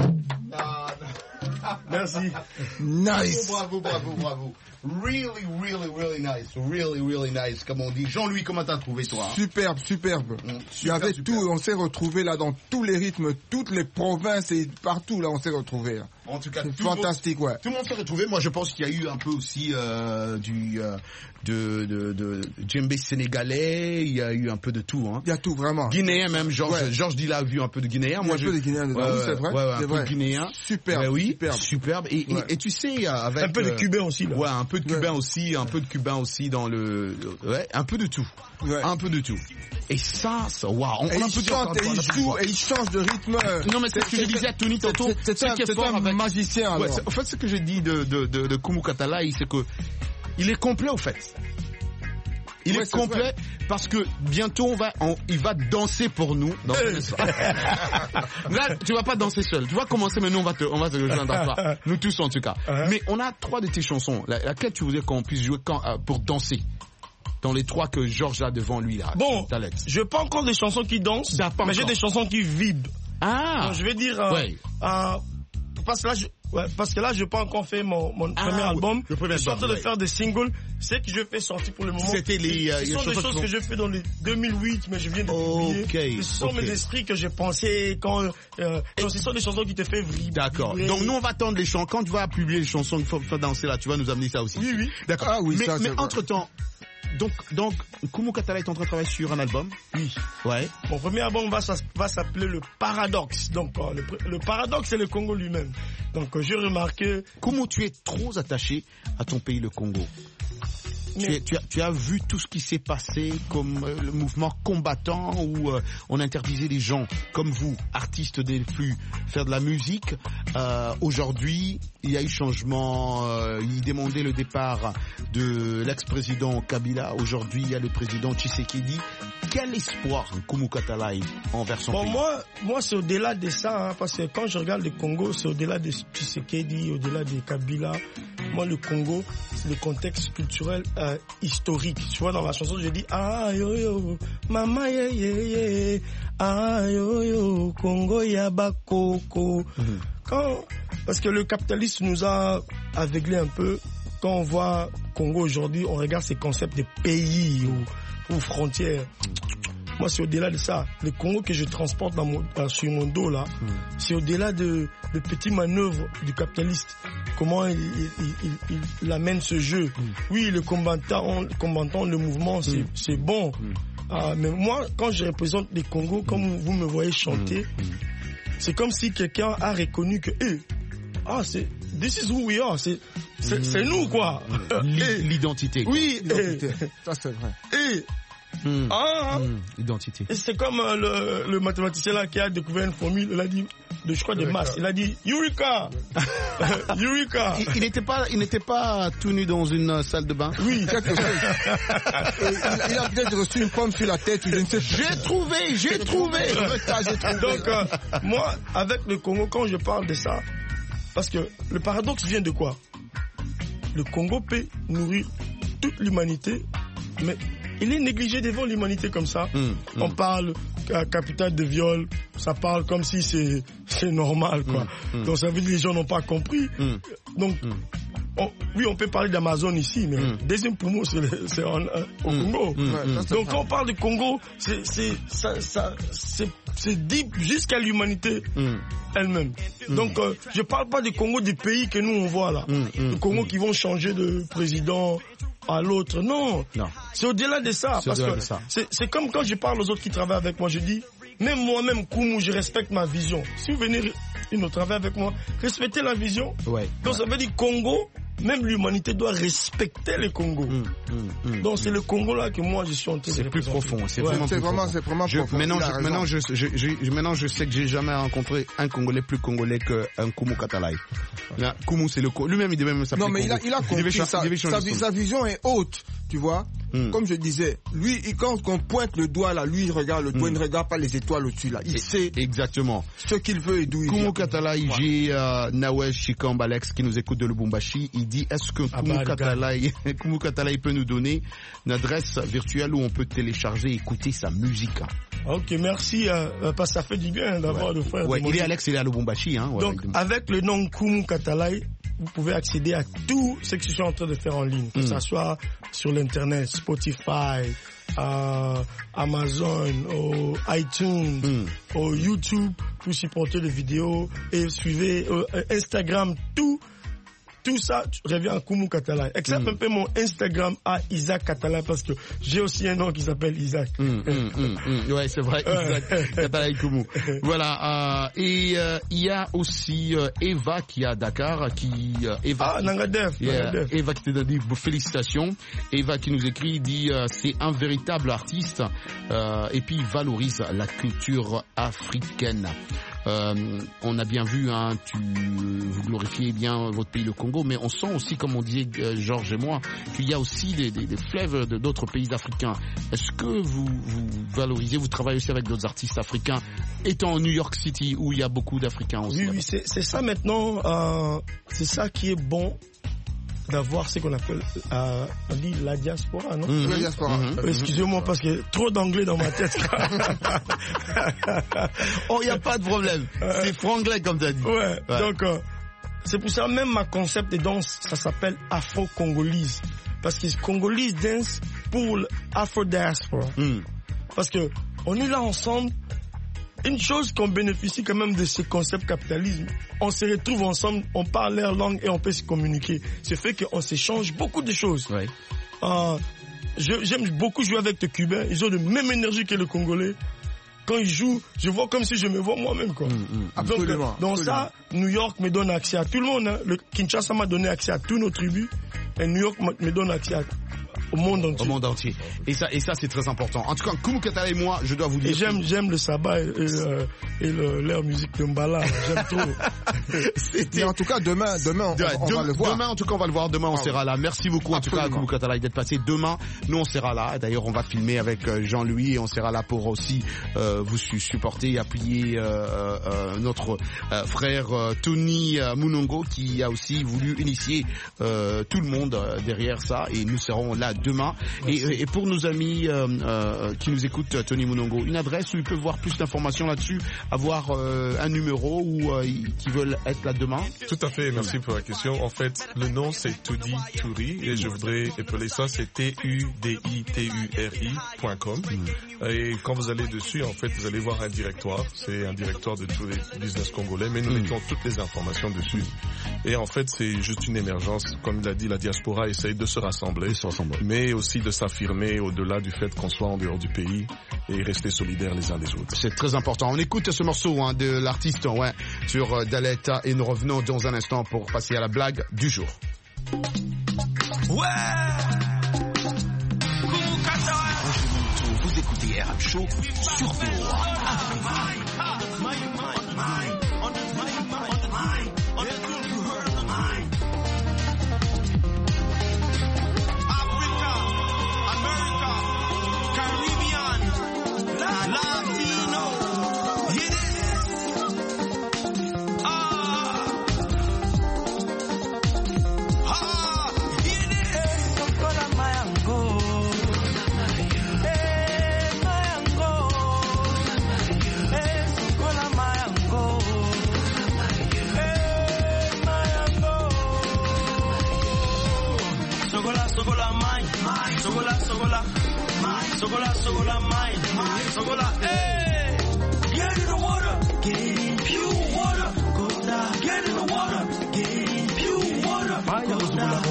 Merci. Nice. Bravo, bravo, bravo. Really, really, really nice. Really, really nice, comme on dit. Jean-Louis, comment t'as trouvé, toi? Superbe, superbe. Mmh, Il y avait superbe. Tout, on s'est retrouvé là dans tous les rythmes, toutes les provinces et partout là, on s'est retrouvé. Là. En tout cas, c'est fantastique, monde, ouais. Tout le monde s'est retrouvé. Moi, je pense qu'il y a eu un peu aussi euh, du euh, de de de djembé sénégalais. Il y a eu un peu de tout, hein. Il y a tout vraiment. Guinéen même. Georges ouais. Georges Dilla a vu un peu de guinéen. Moi, un je... peu de guinéen dedans. Euh, oui, c'est vrai. Ouais, ouais, c'est un vrai. peu de guinéen. Superbe. Ouais, oui, superbe. Superbe. Et, ouais. et, et tu sais, avec un peu de cubain aussi là. Ouais, un peu de cubain ouais. aussi, un peu de cubain aussi dans le. Ouais, un peu de tout. Ouais. Un peu de tout. Et ça, ça, waouh. On, et on il chante, et il joue, et il change de rythme. Non, mais c'est ce que je disais à Tony tantôt. C'est un, c'est un avec... magicien, alors. Ouais, en fait, ce que j'ai dit de, de, de, de Koumou Katalaï, c'est que, il est complet, au fait. Il ouais, est complet vrai. Parce que bientôt on va, on, il va danser pour nous. Dans Là, tu vas pas danser seul. Tu vas commencer, mais nous on va te, on va te rejoindre dans ça. Nous tous en tout cas. Uh-huh. Mais on a trois de tes chansons. La, laquelle tu voudrais qu'on puisse jouer quand, euh, pour danser? Dans les trois que Georges a devant lui là. Bon, je n'ai pas encore des chansons qui dansent, mais j'ai des chansons qui vibrent. Ah. Donc, je vais dire, euh, ouais. euh, parce que là, je, ouais, parce que là, je n'ai pas encore fait mon, mon ah, premier album. Le premier je suis en train ouais. de faire des singles. C'est que je fais sortir pour le moment. C'était les, euh, ce sont des choses que j'ai fait dans les deux mille huit, mais je viens de publier. Okay, ce sont okay. mes esprits que j'ai pensé quand, euh, donc ce sont des chansons qui te font vibrer. D'accord. Donc nous, on va attendre les chansons. Quand tu vas publier les chansons qu'il faut faire danser là, tu vas nous amener ça aussi. Oui, oui. D'accord. Ah oui, mais, ça, mais entre temps, Donc, donc, Koumou Katalaï est en train de travailler sur un album. Oui. Ouais. Mon premier album va, va s'appeler Le Paradoxe. Donc, euh, le, le Paradoxe, c'est le Congo lui-même. Donc, euh, j'ai remarqué... Koumou, tu es trop attaché à ton pays, le Congo. Mais... Tu, es, tu, as, tu as vu tout ce qui s'est passé comme euh, le mouvement combattant où euh, on interdisait les gens comme vous, artistes des flux, faire de la musique. Euh, aujourd'hui, il y a eu changement. Euh, il demandait le départ de l'ex-président Kabila. Aujourd'hui, il y a le président Tshisekedi. Quel espoir, Koumou Katalaï, envers son bon, pays? Moi, moi c'est au-delà de ça, hein, parce que quand je regarde le Congo, c'est au-delà de Tshisekedi, au-delà de Kabila. Moi, le Congo, c'est le contexte culturel euh, historique. Tu vois, dans la chanson, je dis ah yo yo, mama ye ye ye, ah yo yo, Congo yaba koko. Mm-hmm. Quand, parce que le capitalisme nous a aveuglés un peu. Quand on voit Congo aujourd'hui, on regarde ces concepts de pays ou, ou frontières. Moi, c'est au-delà de ça. Le Congo que je transporte dans mon, euh, sur mon dos, là, mm. c'est au-delà de, de petites manœuvres du capitaliste. Comment il, il, il, il, il amène ce jeu. Mm. Oui, le combattant, combattant le mouvement, c'est, mm. c'est bon. Mm. Euh, mais moi, quand je représente les Congos, comme mm. vous me voyez chanter, mm. c'est comme si quelqu'un a reconnu que, hey, ah, c'est, this is who we are, c'est, c'est, mmh. c'est nous, quoi. L'identité. Quoi. Oui, l'identité. Et, ça c'est vrai. Et, mmh. ah, mmh. Identité. Et c'est comme euh, le, le mathématicien là qui a découvert une formule, il a dit, de, je crois, des masses, il a dit, Eureka! Eureka! Il, il n'était pas, il n'était pas tout nu dans une salle de bain? Oui, quelque chose. Et il, il a peut-être reçu une pomme sur la tête, je ne sais pas. J'ai trouvé, j'ai trouvé! Donc, euh, moi, avec le Congo, quand je parle de ça, parce que le paradoxe vient de quoi? Le Congo peut nourrir toute l'humanité, mais il est négligé devant l'humanité comme ça. Mmh, mmh. On parle euh, capitale de viol, ça parle comme si c'est, c'est normal, quoi. Mmh, mmh. Donc ça veut dire que les gens n'ont pas compris. Mmh. Donc, mmh. On, oui, on peut parler d'Amazon ici, mais mmh. deuxième poumon, c'est, c'est en, euh, au mmh. Congo. Mmh. Ouais, mmh. Donc quand on parle du Congo, c'est, c'est, ça, ça, c'est, c'est deep jusqu'à l'humanité mmh. elle-même. Mmh. Donc euh, je parle pas du Congo des pays que nous on voit là. Mmh. Le Congo mmh. qui vont changer de président à l'autre. Non, non. C'est au-delà de ça. C'est, parce que de ça. C'est, c'est comme quand je parle aux autres qui travaillent avec moi, je dis, même moi-même, Koumou, je respecte ma vision. Si vous venez une autre travail avec moi, respectez la vision. Ouais, Donc ouais. ça veut dire Congo, même l'humanité doit respecter le Congo. Mmh, mmh, mmh, Donc c'est le Congo là que moi je suis en train de C'est plus profond, c'est ouais, vraiment c'est plus vraiment, profond. C'est vraiment je, profond. Maintenant, je, maintenant, je, je, je, maintenant je sais que j'ai jamais rencontré un Congolais plus congolais qu'un Koumou Katalaï. Là, Koumou c'est le lui-même il devait même s'appeler Non mais Congo. il a, il a compris, il sa, sa, sa vision est haute, tu vois. Mm. Comme je disais, lui, quand on pointe le doigt là, lui il regarde le doigt, mm. il ne regarde pas les étoiles au-dessus là. Il et sait exactement ce qu'il veut et d'où il vient. Koumou Katalaï, j'ai euh, Nawesh Chikamba Alex qui nous écoute de Lubumbashi. Il dit est-ce que Koumou Katalaï, Koumou Katalaï peut nous donner une adresse virtuelle où on peut télécharger et écouter sa musique? Ok, merci, euh, parce que ça fait du bien d'avoir ouais. le frère. Ouais, il est Alex, il est à Lubumbashi. Hein, Donc, ouais. avec le nom Kumu Katalai, vous pouvez accéder à tout ce que je suis en train de faire en ligne, que mm. ce soit sur l'internet, Spotify, euh, Amazon, au iTunes, mm. au YouTube, pour supporter les vidéos, et suivez euh, Instagram, tout. Tout ça revient à Kumu Katalai. Excepte mm. un peu mon Instagram à Isaac Katalai parce que j'ai aussi un nom qui s'appelle Isaac. Mm, mm, mm, mm. Ouais, c'est vrai, Isaac Katalai Kumu. Voilà. Euh, et euh, il y a aussi euh, Eva qui est à Dakar, qui euh, Eva. Ah, Nangadef. Yeah, Eva qui te dit félicitations. Eva qui nous écrit dit euh, c'est un véritable artiste euh, et puis il valorise la culture africaine. Euh, on a bien vu, hein, tu, vous glorifiez bien votre pays, le Congo, mais on sent aussi, comme on disait euh, Georges et moi, qu'il y a aussi des, des, des fleuves de d'autres pays africains. Est-ce que vous, vous valorisez, vous travaillez aussi avec d'autres artistes africains, étant en New York City où il y a beaucoup d'Africains aussi? Oui, oui, c'est, c'est ça maintenant, euh, c'est ça qui est bon d'avoir ce qu'on appelle euh, on dit la diaspora, non? Mmh. La diaspora. Mmh. Euh, excusez-moi parce que trop d'anglais dans ma tête. Oh, il n'y a pas de problème. C'est franglais comme tu as dit. Ouais, ouais. Donc euh, c'est pour ça même ma concept de danse, ça s'appelle Afro-Congolese. Parce que Congolese dance pour l'Afro-diaspora. Mmh. Parce que on est là ensemble. Une chose qu'on bénéficie quand même de ce concept capitalisme, on se retrouve ensemble, on parle leur langue et on peut se communiquer. Ce fait qu'on s'échange beaucoup de choses. Ouais. Euh, je, j'aime beaucoup jouer avec les Cubains, ils ont la même énergie que les Congolais. Quand ils jouent, je vois comme si je me vois moi-même, quoi. Mmh, mmh, absolument. Donc, donc absolument. Ça, New York me donne accès à tout le monde, hein. Le Kinshasa m'a donné accès à tous nos tribus, et New York me donne accès à au monde entier. Au monde entier. Et ça, et ça, c'est très important. En tout cas, Kumu Katalai et moi, je dois vous dire. Et j'aime, que... j'aime le sabbat et, et, euh, et le, leur musique de Mbala. J'aime trop. Mais en tout cas, demain, demain, on, ouais, on de, va le voir. Demain, en tout cas, on va le voir. Demain, on ah, sera là. Merci beaucoup, absolument. En tout cas, Kumu Katalai d'être passé. Demain, nous, on sera là. D'ailleurs, on va filmer avec Jean-Louis et on sera là pour aussi euh, vous supporter, appuyer euh, euh, notre euh, frère euh, Tony euh, Munongo qui a aussi voulu initier euh, tout le monde euh, derrière ça. Et nous serons là demain. Et, et pour nos amis euh, euh, qui nous écoutent, Tony Munongo, une adresse où ils peuvent voir plus d'informations là-dessus, avoir euh, un numéro ou euh, qui veulent être là demain? Tout à fait, merci pour la question. En fait, le nom c'est Tudi Turi et je voudrais appeler ça, c'est T U D I T U R I point com. Mm. Et quand vous allez dessus, en fait, vous allez voir un directoire. C'est un directoire de tous les business congolais, mais nous mm. mettons toutes les informations dessus. Et en fait, c'est juste une émergence. Comme il a dit, la diaspora essaye de se rassembler, de se rassembler. Mais aussi de s'affirmer au-delà du fait qu'on soit en dehors du pays et rester solidaires les uns des autres. C'est très important. On écoute ce morceau hein, de l'artiste ouais, sur euh, Daletta et nous revenons dans un instant pour passer à la blague du jour. Ouais. Vous écoutez R M Show sur V O A. Sogola, Sogola, mine, Sogola, hey! Get in the water, get in pure water, go down. Get in the water, get in pure water, go down.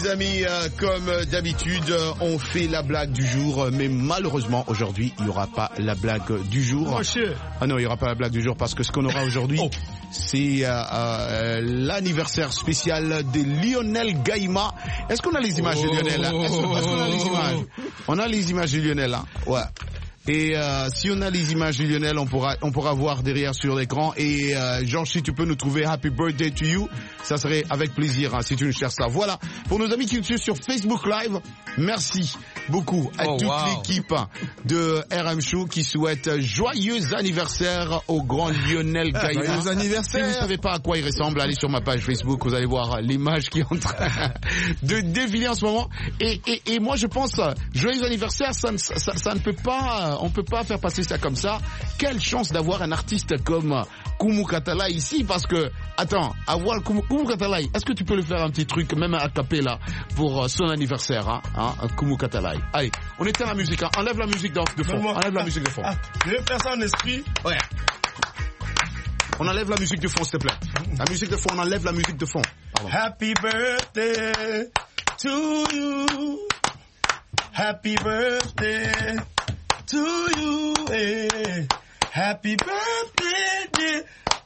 les amis, euh, comme d'habitude, euh, on fait la blague du jour, mais malheureusement, aujourd'hui, il n'y aura pas la blague du jour. Monsieur. Ah non, il n'y aura pas la blague du jour parce que ce qu'on aura aujourd'hui, oh. c'est euh, euh, l'anniversaire spécial de Lionel Gaïma. Est-ce qu'on a les images oh. de Lionel là? Est-ce qu'on a les images? On a les images de Lionel là. Ouais. Et euh, si on a les images de Lionel, on pourra on pourra voir derrière sur l'écran. Et euh, Georges, si tu peux nous trouver Happy Birthday to You, ça serait avec plaisir hein, si tu nous cherches ça. Voilà, pour nos amis qui nous suivent sur Facebook Live, merci beaucoup à oh, toute wow. l'équipe de R M Show qui souhaite joyeux anniversaire au grand Lionel Gaïma. Joyeux anniversaire. Si vous savez pas à quoi il ressemble, allez sur ma page Facebook, vous allez voir l'image qui est en train de défiler en ce moment. Et, et, et moi je pense, joyeux anniversaire, ça ne, ça, ça ne peut pas... On peut pas faire passer ça comme ça. Quelle chance d'avoir un artiste comme Koumou Katala ici, parce que, attends, avoir Koumou, Koumou Katala, est-ce que tu peux le faire un petit truc, même à cappella, pour son anniversaire, hein, hein Koumou Katala. Allez, on éteint la musique, hein. Enlève la musique de fond. Enlève la musique de fond. Ah, je vais faire ça en esprit. Ouais. On enlève la musique de fond, s'il te plaît. La musique de fond, on enlève la musique de fond. Pardon. Happy birthday to you. Happy birthday to you, eh. Happy birthday, dear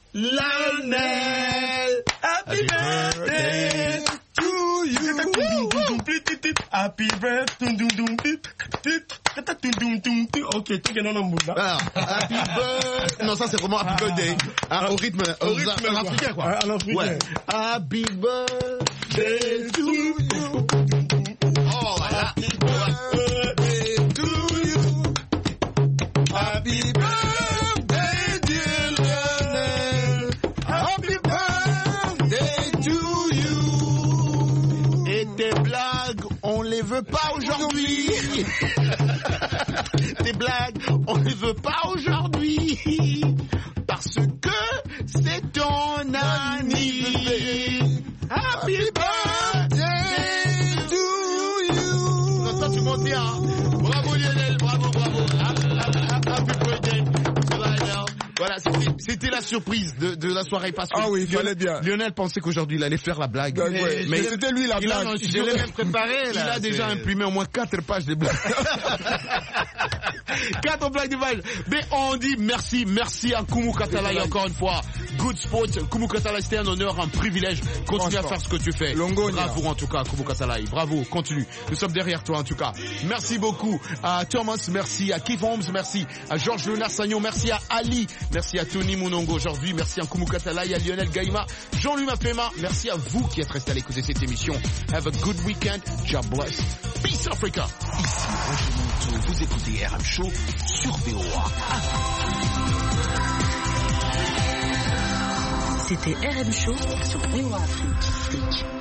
Lionel. Happy, Happy birthday to you. Happy birthday. Ok, tu es non non Alors, happy birthday. Non, ça c'est vraiment happy birthday. Hein, au rythme, au rythme africain quoi. À l'africain. Ouais. Happy birthday to you. Oh voilà. Happy birthday, dear Lionel. Happy birthday to you. Et tes blagues, on les veut pas aujourd'hui. Tes blagues, on les veut pas aujourd'hui. Parce que c'est ton ami. Happy birthday to you. Non, toi tu montes bien. Bravo Lionel, bravo, bravo. Happy birthday. Voilà, c'était la surprise de, de la soirée parce que ah oui, il fallait bien. Lionel pensait qu'aujourd'hui il allait faire la blague. Ben, mais ouais, mais c'était lui la blague. A, je l'ai même préparé. Là, il a déjà imprimé au moins quatre pages de blagues. Quatre blagues de blagues. Mais on dit merci, merci à Koumou Katala et encore une fois. Good sport. Koumou Katala, c'était un honneur, un privilège. Continue à faire ce que tu fais. Longonia. Bravo en tout cas, Koumou Katala. Bravo, continue. Nous sommes derrière toi en tout cas. Merci beaucoup à Thomas, merci à Keith Holmes, merci à Georges Léonard Sagnon, merci à Ali, merci à Tony Mounongo aujourd'hui, merci à Koumou Katala et à Lionel Gaïma, Jean-Louis Mapema, merci à vous qui êtes restés à l'écoute de cette émission. Have a good weekend. God bless. Peace Africa. Ici Roger Monteau, vous écoutez R M Show sur V O A. C'était R M Show sur V O A Afrique.